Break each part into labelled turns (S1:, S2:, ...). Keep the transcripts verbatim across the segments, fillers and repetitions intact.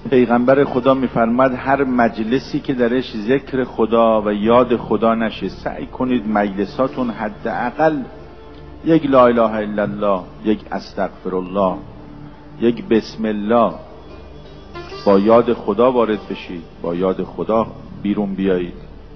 S1: پیغمبر خدا میفرماد هر مجلسی که درش ذکر خدا و یاد خدا نشه سعی کنید مجلساتون حداقل یک لا اله الا الله، یک استغفر الله، یک بسم الله، با یاد خدا وارد بشید، با یاد خدا بیرون بیایید.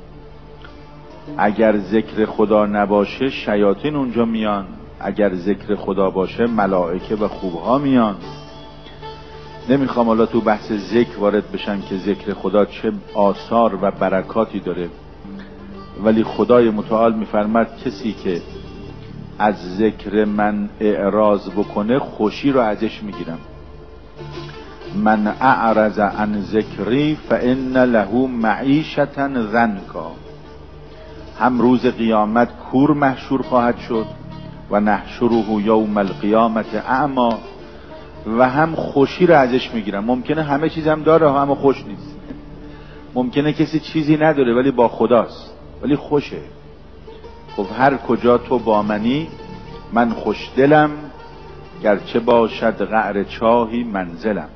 S1: اگر ذکر خدا نباشه شیاطین اونجا میان، اگر ذکر خدا باشه ملائکه و خوبها میان. نمیخوام حالا تو بحث ذکر وارد بشم که ذکر خدا چه آثار و برکاتی داره، ولی خدای متعال میفرماد کسی که از ذکر من اعراض بکنه خوشی رو ازش میگیرم. من اعرض عن ذکری فان له معیشة ضنکا. هم روز قیامت کور محشور خواهد شد و نحشره یوم القیامت اعما، و هم خوشی رو ازش میگیرم. ممکنه همه چیزم داره اما خوش نیست. ممکنه کسی چیزی نداره ولی با خداست ولی خوشه. خب هر کجا تو با منی من خوش دلم، گرچه باشد قعر چاهی منزلم.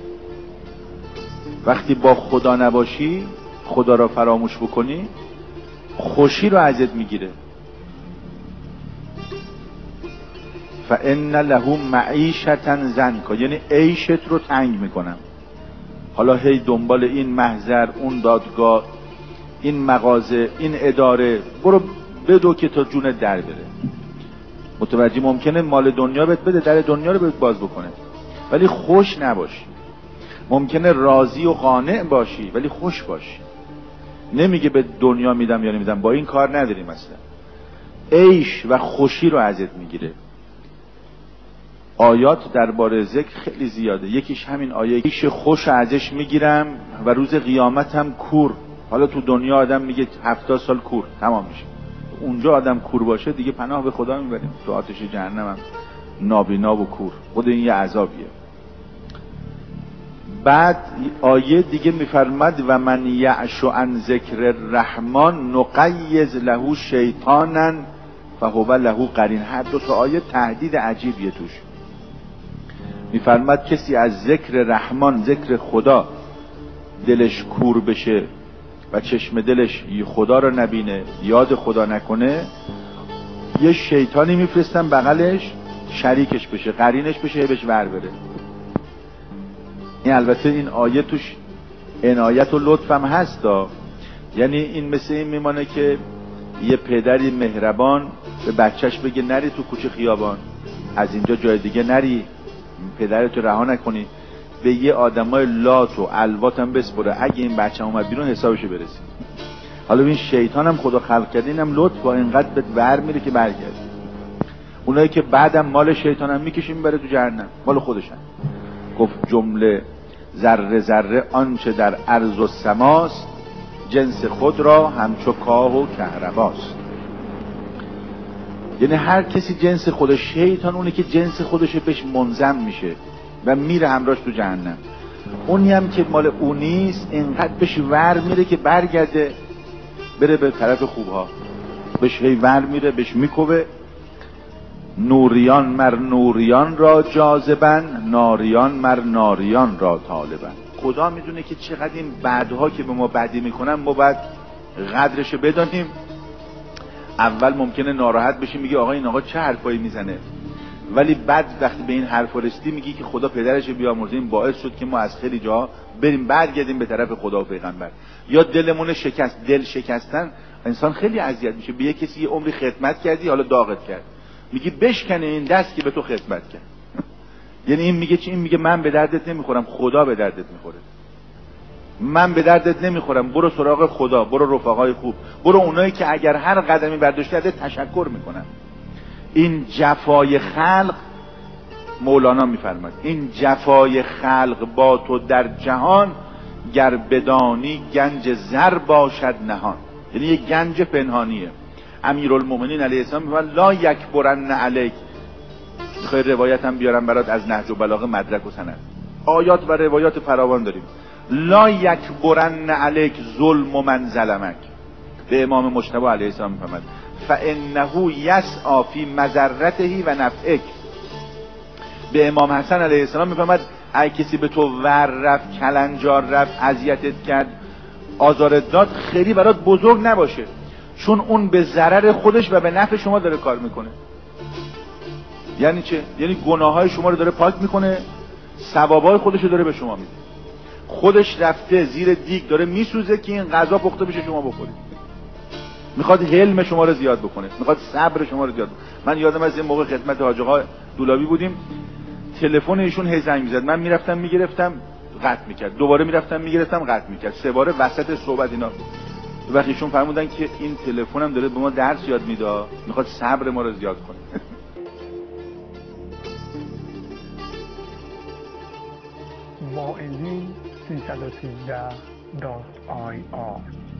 S1: وقتی با خدا نباشی، خدا را فراموش بکنی، خوشی رو ازت میگیره. فان له معیشة ضنکا، یعنی عیشت رو تنگ میکنم. حالا هی دنبال این محضر، اون دادگاه، این مغازه، این اداره، برو بدو که تا جونت در بره. متوجه؟ ممکنه مال دنیا بهت بده، در دنیا رو بهت باز بکنه ولی خوش نباشی. ممکنه راضی و قانع باشی ولی خوش باشی. نمیگه به دنیا میدم یا نمیدم، با این کار نداریم اصلا. عیش و خوشی رو ازت میگیره. آیات درباره ذکر خیلی زیاده. یکیش همین آیه عیش خوش ازش میگیرم و روز قیامت هم کور. حالا تو دنیا آدم میگه هفتاد سال کور تمام میشه، اونجا آدم کور باشه دیگه پناه به خدا میبریم، تو آتش جهنم هم نابینا و کور. خود این یه عذابیه. بعد آیه دیگه میفرماد و من یعش عن ذکر الرحمن نقیض له شیطانا فهو له قرین. هر دو تا آیه تهدید عجیبیه توش. میفرماد کسی از ذکر رحمان، ذکر خدا، دلش کور بشه و چشم دلش خدا رو نبینه، یاد خدا نکنه، یه شیطانی میفرستن بغلش شریکش بشه، قرینش بشه، بهش ور بره. این البته این آیه توش عنایت و لطف هم هستا. یعنی این مثل این میمانه که یه پدری مهربان به بچهش بگه نری تو کوچه خیابان، از اینجا جای دیگه نری، پدرتو رها نکنی. به یه آدمای لات و الوات هم بسپره، اگه این بچه اومد بیرون حسابشو برسی. حالا این شیطان هم خدا خلق کرده، اینم لطف با اینقدر به ور میره که برگرده. اونایی که بعدم مال شیطان هم میکشیم بره تو جهنم، مال خودشن. گفت جمله ذره ذره آنچه در ارض و سماست، جنس خود را همچو کاه و کهرباست. یعنی هر کسی جنس خودش. شیطان اونه که جنس خودش بهش منظم میشه و میره همراهش تو جهنم. اونی هم که مال اونیست اینقدر بهش ور میره که برگرده بره به طرف خوبها، بهش هی ور میره، بهش میکوبه. نوریان مر نوریان را جاذبن، ناریان مر ناریان را طالبن. خدا میدونه که چقدر این بدها که به ما بدی میکنن ما باید قدرشو بدانیم. اول ممکنه ناراحت بشیم، میگه آقا این آقا چه حرفایی میزنه، ولی بعد وقتی به این حرف رسیدی میگی که خدا پدرش بیامرزه، این باعث شد که ما از خیلی جا بریم برگردیم به طرف خدا و پیغمبر. یا دلمون شکست. دل شکستن انسان خیلی اذیت میشه. به یه کسی یه عمری خدمت کردی، حالا داغت کرد، میگی بشکنه این دست که به تو خدمت کرد. یعنی این میگه چی؟ این میگه من به دردت نمیخورم، خدا به دردت میخوره. من به دردت نمیخورم، برو سراغ خدا، برو رفقای خوب، برو اونایی که اگر هر قدمی برداشتی ازت تشکر میکنن. این جفای خلق، مولانا میفرماد این جفای خلق با تو در جهان، گر بدانی گنج زر باشد نهان. یعنی یه گنج پنهانیه. امیرالمومنین علیه السلام میفرماد لا یکبرن علیک. میخوای روایت هم بیارم برات از نهج البلاغه، مدرک و سند، آیات و روایات فراوان داریم. لا یکبرن علیک ظلم من ظلمک. به امام مجتبی علیه السلام میفرماد فانه یسعی فی مضرته و نفعک. به امام حسن علیه السلام میفرماد اگه کسی به تو ور رفت، کلنجار رفت، اذیتت کرد، آزارت داد، خیلی برات بزرگ نباشه، چون اون به ضرر خودش و به نفع شما داره کار میکنه. یعنی چه؟ یعنی گناههای شما رو داره پاک میکنه، ثوابای خودش رو داره به شما میده. خودش رفته زیر دیگ داره میسوزه که این غذا پخته بشه شما بخورید. میخواد حلم شما رو زیاد بکنه، میخواد صبر شما رو زیاد بکنه. من یادم از این موقع خدمت حاج آقا دولابی بودیم، تلفن ایشون هی زنگ میزد، من میرفتم میگرفتم قطع میکرد، دوباره میرفتم میگرفتم قطع میکرد، سه باره وسط صحبت اینا. وقتی ایشون فرمودن که این تلفنم داره به ما درس یاد میده، میخواد صبر ما رو زیاد کنه.
S2: واعظین سیصد و سیزده دات آی آر